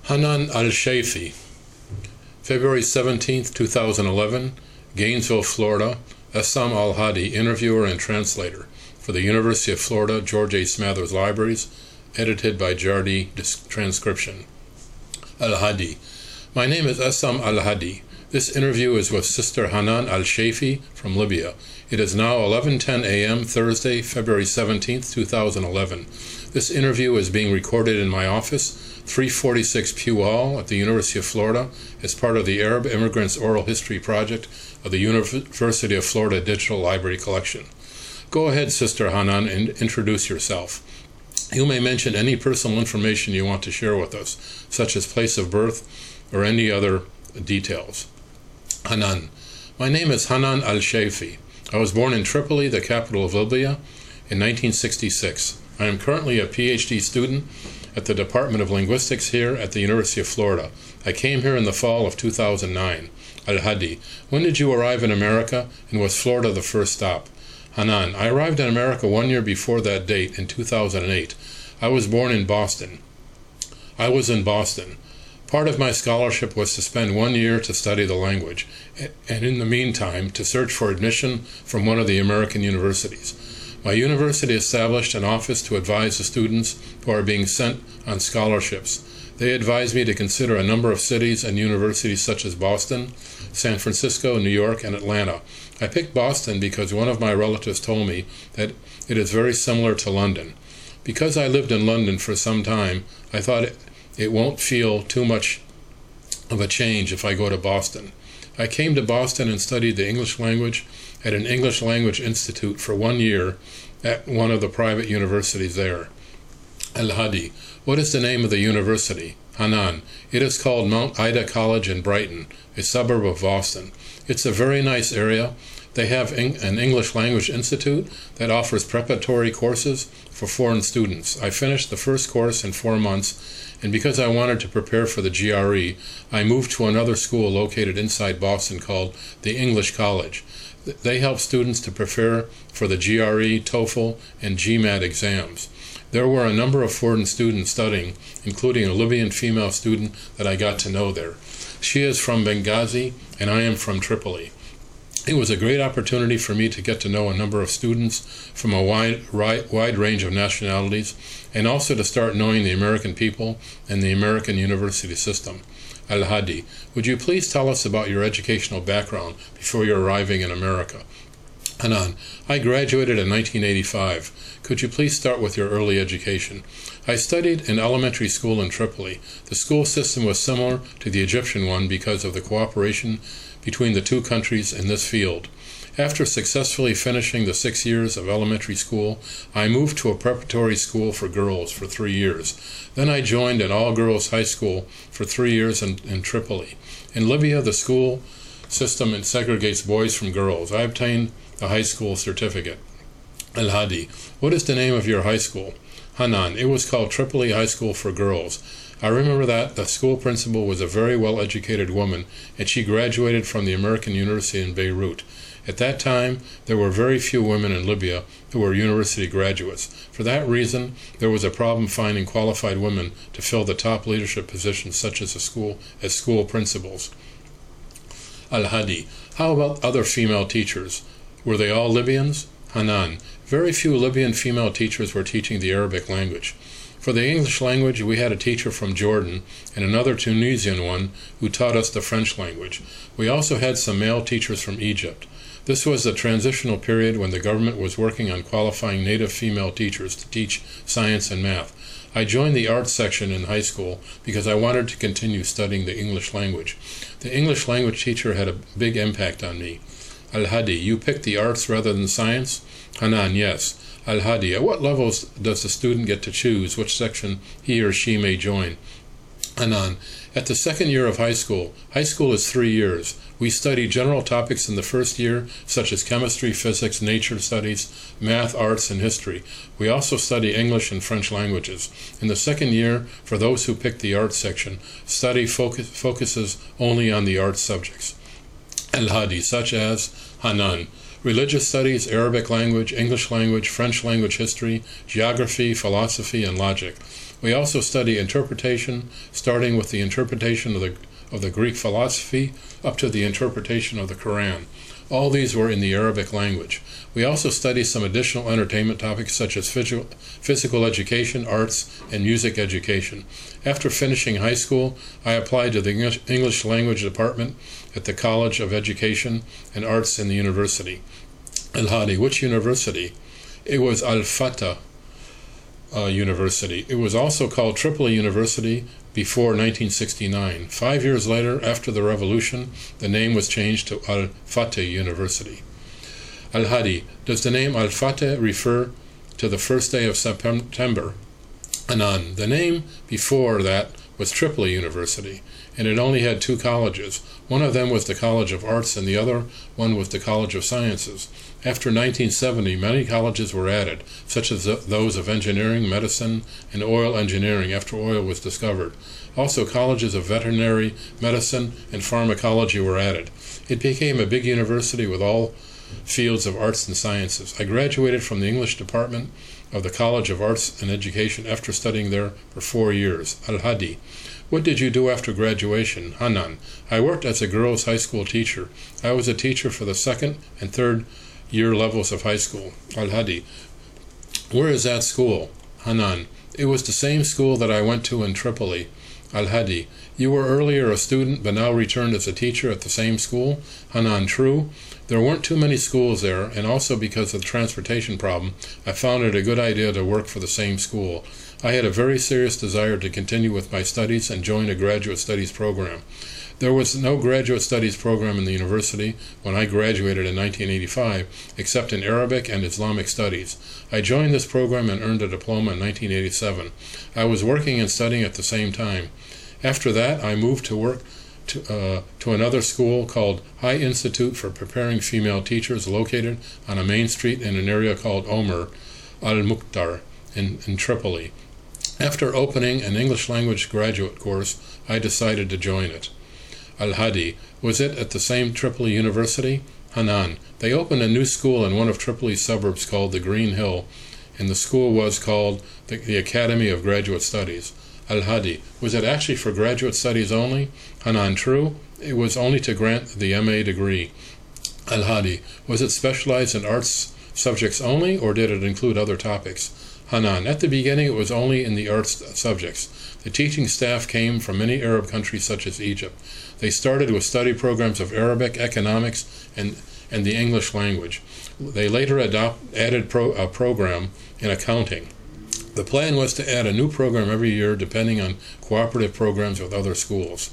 Hanan Al-Shaifi, February 17, 2011, Gainesville, Florida, Essam Al-Hadi, interviewer and translator for the University of Florida, George A. Smathers Libraries, edited by Jardi Transcription. Al-Hadi. My name is Essam Al-Hadi. This interview is with Sister Hanan Al-Shaifi from Libya. It is now 11:10 a.m. Thursday, February 17, 2011. This interview is being recorded in my office, 346 Pugh Hall at the University of Florida, as part of the Arab Immigrants Oral History Project of the University of Florida Digital Library Collection. Go ahead, Sister Hanan, and introduce yourself. You may mention any personal information you want to share with us, such as place of birth or any other details. Hanan. My name is Hanan Al-Shaifi. I was born in Tripoli, the capital of Libya, in 1966. I am currently a PhD student at the Department of Linguistics here at the University of Florida. I came here in the fall of 2009. Al-Hadi. When did you arrive in America, and was Florida the first stop? Hanan. I arrived in America 1 year before that date, in 2008. I was born in Boston. I was in Boston. Part of my scholarship was to spend 1 year to study the language, and in the meantime to search for admission from one of the American universities. My university established an office to advise the students who are being sent on scholarships. They advised me to consider a number of cities and universities such as Boston, San Francisco, New York, and Atlanta. I picked Boston because one of my relatives told me that it is very similar to London. Because I lived in London for some time, I thought it won't feel too much of a change if I go to Boston. I came to Boston and studied the English language at an English Language Institute for 1 year at one of the private universities there. Al-Hadi. What is the name of the university? Hanan. It is called Mount Ida College in Brighton, a suburb of Boston. It's a very nice area. They have an English Language Institute that offers preparatory courses for foreign students. I finished the first course in 4 months, and because I wanted to prepare for the GRE, I moved to another school located inside Boston called the English College. They help students to prepare for the GRE, TOEFL, and GMAT exams. There were a number of foreign students studying, including a Libyan female student that I got to know there. She is from Benghazi, and I am from Tripoli. It was a great opportunity for me to get to know a number of students from a wide range of nationalities, and also to start knowing the American people and the American university system. Al-Hadi, would you please tell us about your educational background before your arriving in America? Hanan, I graduated in 1985. Could you please start with your early education? I studied in elementary school in Tripoli. The school system was similar to the Egyptian one because of the cooperation between the two countries in this field. After successfully finishing the 6 years of elementary school, I moved to a preparatory school for girls for 3 years. Then I joined an all-girls high school for 3 years in Tripoli. In Libya, the school system segregates boys from girls. I obtained a high school certificate. Al-Hadi, what is the name of your high school? Hanan, it was called Tripoli High School for Girls. I remember that the school principal was a very well-educated woman, and she graduated from the American University in Beirut. At that time, there were very few women in Libya who were university graduates. For that reason, there was a problem finding qualified women to fill the top leadership positions such as school principals. Al-Hadi, how about other female teachers? Were they all Libyans? Hanan, very few Libyan female teachers were teaching the Arabic language. For the English language, we had a teacher from Jordan and another Tunisian one who taught us the French language. We also had some male teachers from Egypt. This was the transitional period when the government was working on qualifying native female teachers to teach science and math. I joined the arts section in high school because I wanted to continue studying the English language. The English language teacher had a big impact on me. Al-Hadi, you picked the arts rather than science? Hanan, yes. Al-Hadi, at what levels does the student get to choose which section he or she may join? Hanan, at the second year of high school is 3 years. We study general topics in the first year, such as chemistry, physics, nature studies, math, arts, and history. We also study English and French languages. In the second year, for those who pick the arts section, study focuses only on the arts subjects. Al-Hadi, such as Hanan, religious studies, Arabic language, English language, French language history, geography, philosophy, and logic. We also study interpretation, starting with the interpretation of the Greek philosophy up to the interpretation of the Quran. All these were in the Arabic language. We also study some additional entertainment topics such as physical education, arts, and music education. After finishing high school, I applied to the English language department at the College of Education and Arts in the university. Al-Hadi, which university? It was Al-Fatah University. It was also called Tripoli University before 1969. 5 years later, after the revolution, the name was changed to Al-Fatah University. Al-Hadi, does the name Al-Fatah refer to the first day of September? Hanan, the name before that was Tripoli University, and it only had 2 colleges. One of them was the College of Arts and the other one was the College of Sciences. After 1970, many colleges were added, such as those of engineering, medicine, and oil engineering after oil was discovered. Also, colleges of veterinary medicine and pharmacology were added. It became a big university with all fields of arts and sciences. I graduated from the English department of the College of Arts and Education after studying there for 4 years. Al-Hadi, what did you do after graduation? Hanan, I worked as a girls' high school teacher. I was a teacher for the 2nd and 3rd year levels of high school. Al-Hadi, where is that school? Hanan, it was the same school that I went to in Tripoli. Al-Hadi, you were earlier a student but now returned as a teacher at the same school? Hanan, true. There weren't too many schools there, and also because of the transportation problem, I found it a good idea to work for the same school. I had a very serious desire to continue with my studies and join a graduate studies program. There was no graduate studies program in the university when I graduated in 1985, except in Arabic and Islamic studies. I joined this program and earned a diploma in 1987. I was working and studying at the same time. After that, I moved to work to another school called High Institute for Preparing Female Teachers, located on a main street in an area called Omer al-Mukhtar in Tripoli. After opening an English language graduate course, I decided to join it. Al-Hadi, was it at the same Tripoli University? Hanan, they opened a new school in one of Tripoli's suburbs called the Green Hill, and the school was called the Academy of Graduate Studies. Al-Hadi, was it actually for graduate studies only? Hanan, true. It was only to grant the MA degree. Al-Hadi, was it specialized in arts subjects only, or did it include other topics? Hanan, at the beginning it was only in the arts subjects. The teaching staff came from many Arab countries such as Egypt. They started with study programs of Arabic, economics, and the English language. They later added a program in accounting. The plan was to add a new program every year depending on cooperative programs with other schools.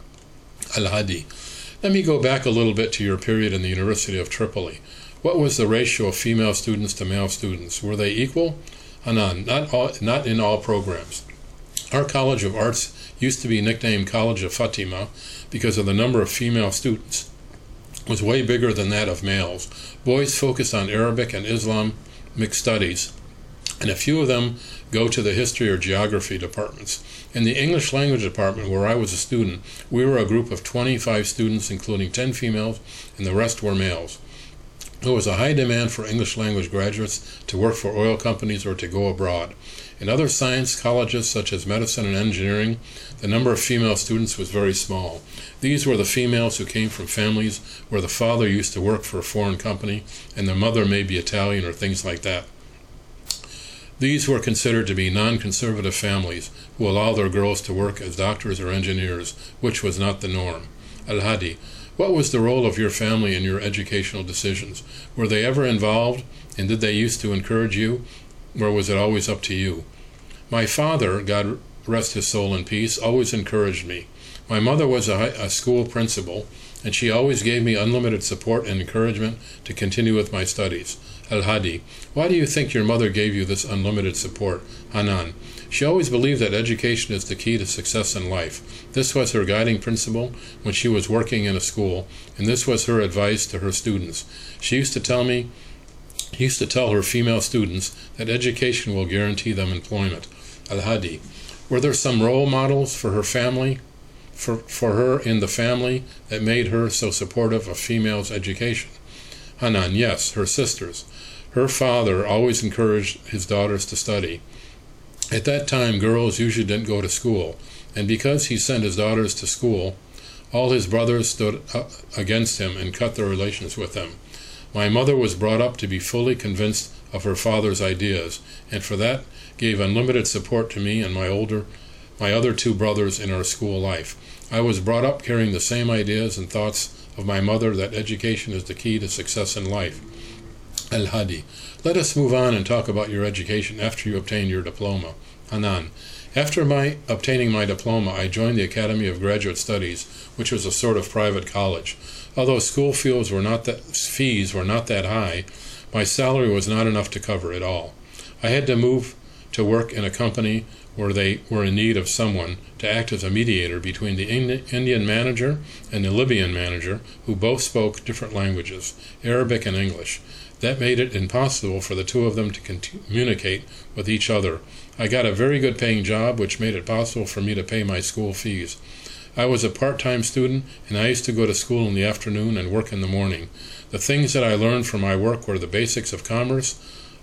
Al-Hadi, let me go back a little bit to your period in the University of Tripoli. What was the ratio of female students to male students? Were they equal? Hanan, not in all programs. Our College of Arts used to be nicknamed College of Fatima because of the number of female students was way bigger than that of males. Boys focused on Arabic and Islamic studies, and a few of them go to the history or geography departments. In the English language department, where I was a student, we were a group of 25 students, including 10 females, and the rest were males. There was a high demand for English language graduates to work for oil companies or to go abroad. In other science colleges, such as medicine and engineering, the number of female students was very small. These were the females who came from families where the father used to work for a foreign company and the mother may be Italian or things like that. These were considered to be non-conservative families who allow their girls to work as doctors or engineers, which was not the norm. Al-Hadi, what was the role of your family in your educational decisions? Were they ever involved, and did they used to encourage you, or was it always up to you? My father, God rest his soul in peace, always encouraged me. My mother was a school principal, and she always gave me unlimited support and encouragement to continue with my studies. Al-Hadi, why do you think your mother gave you this unlimited support? Hanan, she always believed that education is the key to success in life. This was her guiding principle when she was working in a school, and this was her advice to her students. She used to tell her female students that education will guarantee them employment. Al-Hadi, were there some role models for her family, for her in the family that made her so supportive of females' education? Hanan, yes, her sisters. Her father always encouraged his daughters to study. At that time, girls usually didn't go to school, and because he sent his daughters to school, all his brothers stood against him and cut their relations with him. My mother was brought up to be fully convinced of her father's ideas, and for that gave unlimited support to me and my other two brothers in our school life. I was brought up carrying the same ideas and thoughts of my mother, that education is the key to success in life. Al-Hadi: let us move on and talk about your education after you obtain your diploma. Hanan: after obtaining my diploma, I joined the Academy of Graduate Studies, which was a sort of private college. Although school fees were not that high, my salary was not enough to cover it all. I had to move to work in a company where they were in need of someone to act as a mediator between the Indian manager and the Libyan manager, who both spoke different languages, Arabic and English. That made it impossible for the two of them to communicate with each other. I got a very good paying job, which made it possible for me to pay my school fees. I was a part-time student, and I used to go to school in the afternoon and work in the morning. The things that I learned from my work were the basics of commerce,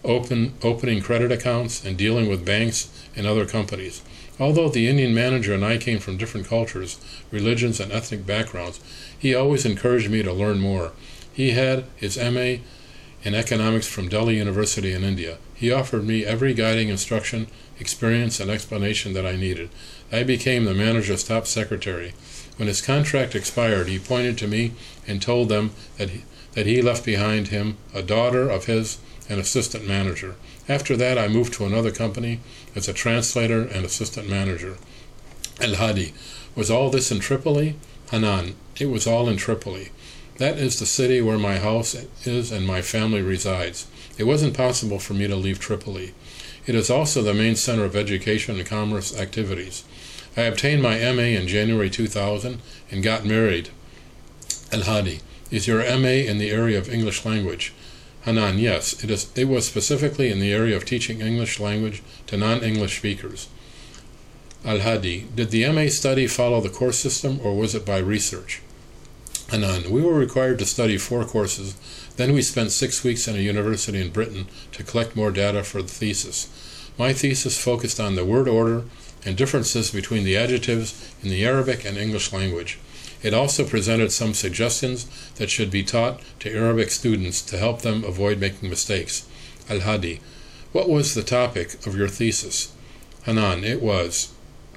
opening credit accounts, and dealing with banks and other companies. Although the Indian manager and I came from different cultures, religions, and ethnic backgrounds, he always encouraged me to learn more. He had his M.A. in economics from Delhi University in India. He offered me every guiding instruction, experience, and explanation that I needed. I became the manager's top secretary. When his contract expired, he pointed to me and told them that he left behind him a daughter of his, an assistant manager. After that, I moved to another company as a translator and assistant manager. Al-Hadi: was all this in Tripoli? Hanan: it was all in Tripoli. That is the city where my house is and my family resides. It wasn't possible for me to leave Tripoli. It is also the main center of education and commerce activities. I obtained my M.A. in January 2000 and got married. Al-Hadi: is your M.A. in the area of English language? Hanan: yes, it was specifically in the area of teaching English language to non-English speakers. Al-Hadi: did the M.A. study follow the course system, or was it by research? Hanan: we were required to study 4 courses, then we spent 6 weeks in a university in Britain to collect more data for the thesis. My thesis focused on the word order and differences between the adjectives in the Arabic and English language. It also presented some suggestions that should be taught to Arabic students to help them avoid making mistakes. Al-Hadi: what was the topic of your thesis? Hanan: it was.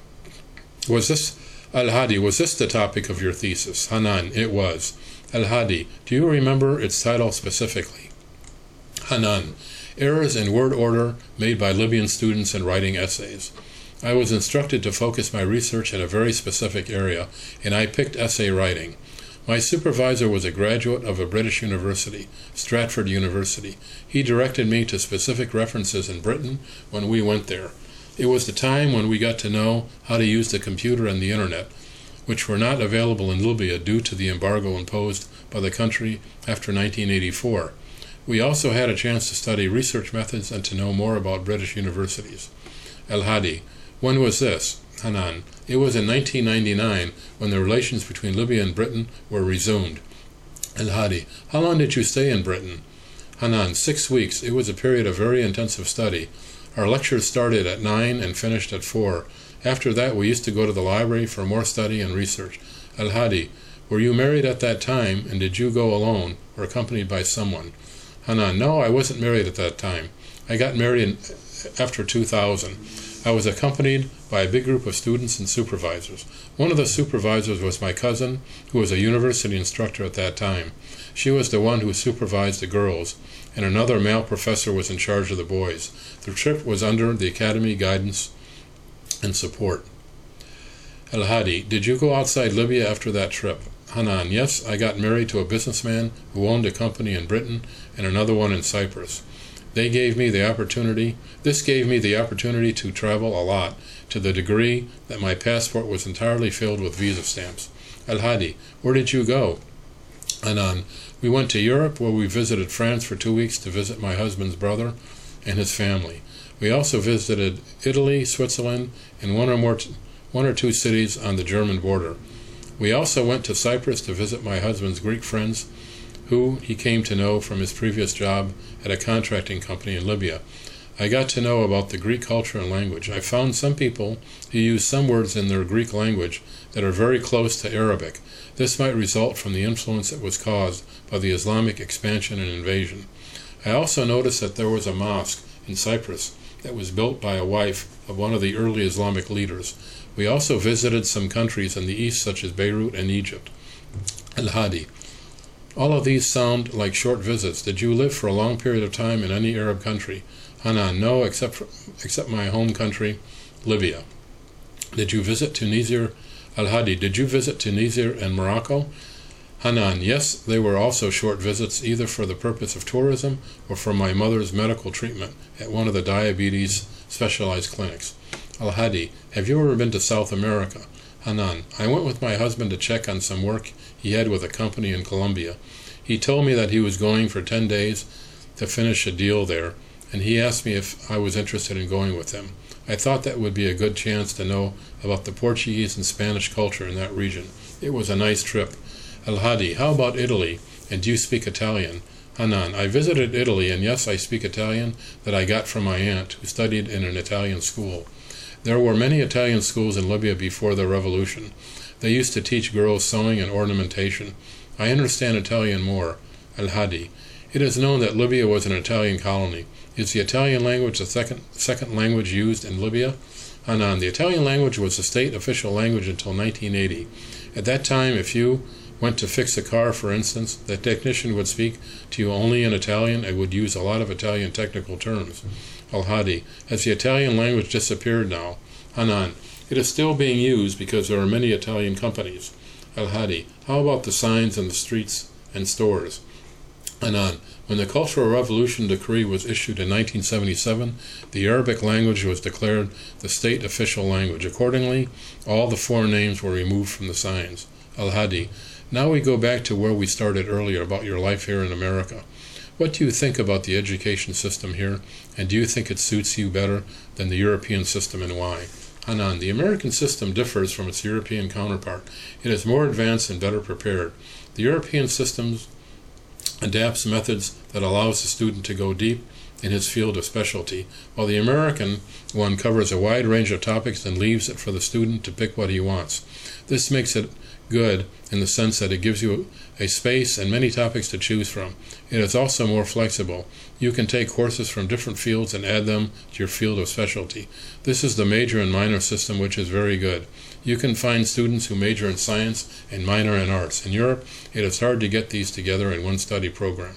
Al-Hadi: was this the topic of your thesis? Hanan: it was. Al-Hadi: do you remember its title specifically? Hanan: errors in word order made by Libyan students in writing essays. I was instructed to focus my research in a very specific area, and I picked essay writing. My supervisor was a graduate of a British university, Stratford University. He directed me to specific references in Britain when we went there. It was the time when we got to know how to use the computer and the internet, which were not available in Libya due to the embargo imposed by the country after 1984. We also had a chance to study research methods and to know more about British universities. Al-Hadi: when was this? Hanan: it was in 1999 when the relations between Libya and Britain were resumed. Al-Hadi: how long did you stay in Britain? Hanan: 6 weeks. It was a period of very intensive study. Our lectures started at 9 and finished at 4. After that, we used to go to the library for more study and research. Al-Hadi: were you married at that time, and did you go alone or accompanied by someone? Hanan: no, I wasn't married at that time. I got married after 2000. I was accompanied by a big group of students and supervisors. One of the supervisors was my cousin, who was a university instructor at that time. She was the one who supervised the girls, and another male professor was in charge of the boys. The trip was under the academy guidance and support. Al-Hadi: did you go outside Libya after that trip? Hanan: yes, I got married to a businessman who owned a company in Britain and another one in Cyprus. This gave me the opportunity to travel a lot, to the degree that my passport was entirely filled with visa stamps. Al-Hadi: where did you go? Hanan: we went to Europe, where we visited France for 2 weeks to visit my husband's brother and his family. We also visited Italy, Switzerland, and one or two cities on the German border. We also went to Cyprus to visit my husband's Greek friends, who he came to know from his previous job at a contracting company in Libya. I got to know about the Greek culture and language. I found some people who use some words in their Greek language that are very close to Arabic. This might result from the influence that was caused by the Islamic expansion and invasion. I also noticed that there was a mosque in Cyprus that was built by a wife of one of the early Islamic leaders. We also visited some countries in the east such as Beirut and Egypt. Al-Hadi. All of these sound like short visits. Did you live for a long period of time in any Arab country? Hanan, no, except my home country, Libya. Did you visit Tunisia? Al-Hadi, did you visit Tunisia and Morocco? Hanan, yes, they were also short visits, either for the purpose of tourism or for my mother's medical treatment at one of the diabetes specialized clinics. Al-Hadi, have you ever been to South America? Hanan, I went with my husband to check on some work he had with a company in Colombia. He told me that he was going for 10 days to finish a deal there, and he asked me if I was interested in going with him. I thought that would be a good chance to know about the Portuguese and Spanish culture in that region. It was a nice trip. Al-Hadi, how about Italy, and do you speak Italian? Hanan, I visited Italy, and yes, I speak Italian that I got from my aunt, who studied in an Italian school. There were many Italian schools in Libya before the revolution. They used to teach girls sewing and ornamentation. I understand Italian more. Al-Hadi, it is known that Libya was an Italian colony. Is the Italian language the second language used in Libya? Hanan, the Italian language was the state official language until 1980. At that time, if you went to fix a car, for instance, the technician would speak to you only in Italian and would use a lot of Italian technical terms. Al-Hadi, has the Italian language disappeared now? Hanan, it is still being used because there are many Italian companies. Al-Hadi, how about the signs in the streets and stores? Hanan, when the Cultural Revolution decree was issued in 1977, the Arabic language was declared the state official language. Accordingly, all the foreign names were removed from the signs. Al-Hadi, now we go back to where we started earlier about your life here in America. What do you think about the education system here, and do you think it suits you better than the European system, and why? Hanan, the American system differs from its European counterpart. It is more advanced and better prepared. The European system adapts methods that allows the student to go deep in his field of specialty, while the American one covers a wide range of topics and leaves it for the student to pick what he wants. This makes it good in the sense that it gives you a space and many topics to choose from. It is also more flexible. You can take courses from different fields and add them to your field of specialty. This is the major and minor system, which is very good. You can find students who major in science and minor in arts. In Europe, it is hard to get these together in one study program.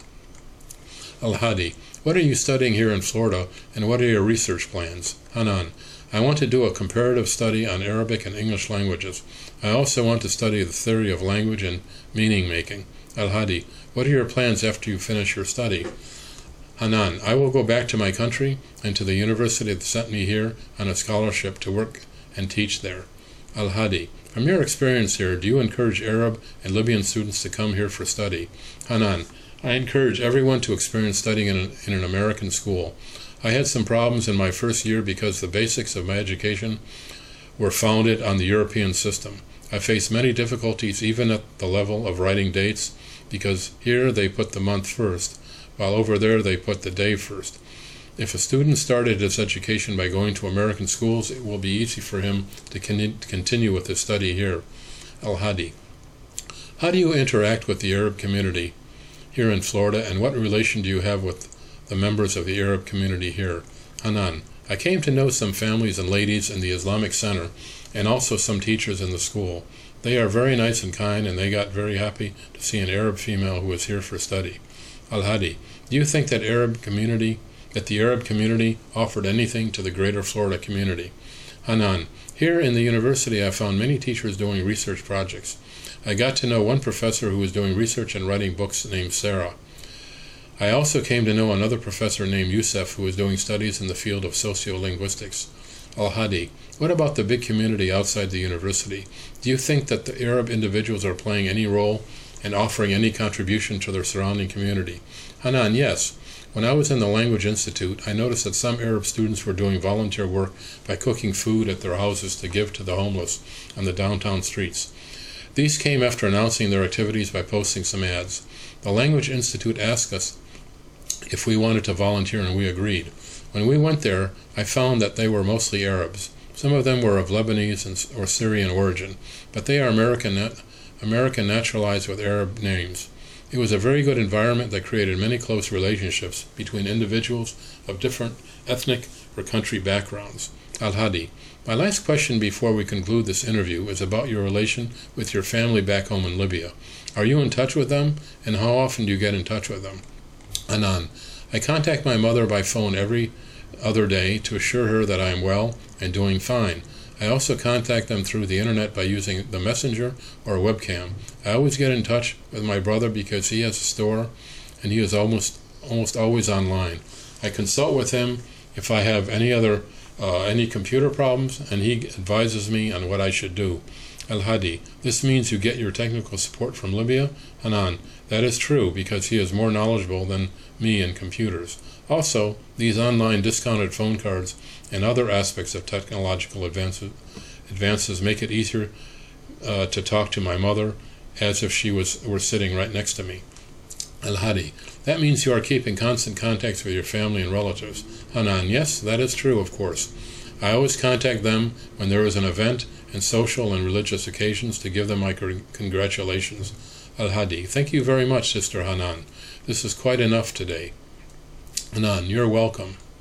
Al-Hadi, what are you studying here in Florida, and what are your research plans? Hanan, I want to do a comparative study on Arabic and English languages. I also want to study the theory of language and meaning making. Al-Hadi, what are your plans after you finish your study? Hanan, I will go back to my country and to the university that sent me here on a scholarship to work and teach there. Al-Hadi, from your experience here, do you encourage Arab and Libyan students to come here for study? Hanan, I encourage everyone to experience studying in an American school. I had some problems in my first year because the basics of my education were founded on the European system. I faced many difficulties even at the level of writing dates, because here they put the month first, while over there they put the day first. If a student started his education by going to American schools, it will be easy for him to continue with his study here. Al-Hadi, how do you interact with the Arab community here in Florida, and what relation do you have with the members of the Arab community here? Hanan, I came to know some families and ladies in the Islamic Center and also some teachers in the school. They are very nice and kind, and they got very happy to see an Arab female who was here for study. Al-Hadi, do you think that the Arab community offered anything to the greater Florida community? Hanan, here in the university I found many teachers doing research projects. I got to know one professor who was doing research and writing books named Sarah. I also came to know another professor named Youssef who was doing studies in the field of sociolinguistics. Al-Hadi, what about the big community outside the university? Do you think that the Arab individuals are playing any role and offering any contribution to their surrounding community? Hanan, yes. When I was in the Language Institute, I noticed that some Arab students were doing volunteer work by cooking food at their houses to give to the homeless on the downtown streets. These came after announcing their activities by posting some ads. The Language Institute asked us if we wanted to volunteer, and we agreed. When we went there, I found that they were mostly Arabs. Some of them were of Lebanese or Syrian origin, but they are American naturalized with Arab names. It was a very good environment that created many close relationships between individuals of different ethnic or country backgrounds. Al-Hadi, my last question before we conclude this interview is about your relation with your family back home in Libya. Are you in touch with them, and how often do you get in touch with them? Anan, I contact my mother by phone every other day to assure her that I am well and doing fine. I also contact them through the internet by using the messenger or a webcam. I always get in touch with my brother because he has a store and he is almost always online. I consult with him if I have any computer problems, and he advises me on what I should do. Al-Hadi, this means you get your technical support from Libya? Hanan, that is true because he is more knowledgeable than me in computers. Also, these online discounted phone cards and other aspects of technological advances make it easier to talk to my mother as if she were sitting right next to me. Al-Hadi, that means you are keeping constant contacts with your family and relatives. Hanan, yes, that is true, of course. I always contact them when there is an event and social and religious occasions to give them my congratulations. Al-Hadi, thank you very much, Sister Hanan. This is quite enough today. Hanan, you're welcome.